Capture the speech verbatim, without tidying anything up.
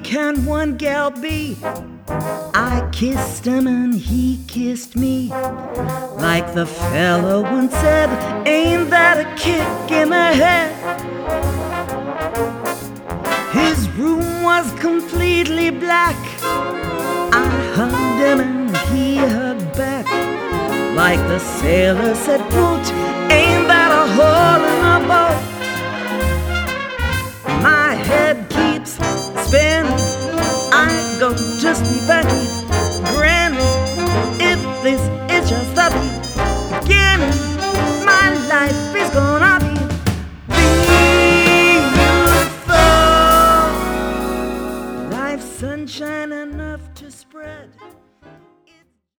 can one gal be? I kissed him and he kissed me. Like the fella once said, ain't that a kick in the head? His room was completely black. I hugged him and he hugged back. Like the sailor said, quote, ain't that a hole in the boat? My head keeps spinning. I go just beneath grinning. If this is just the beginning, my life is gonna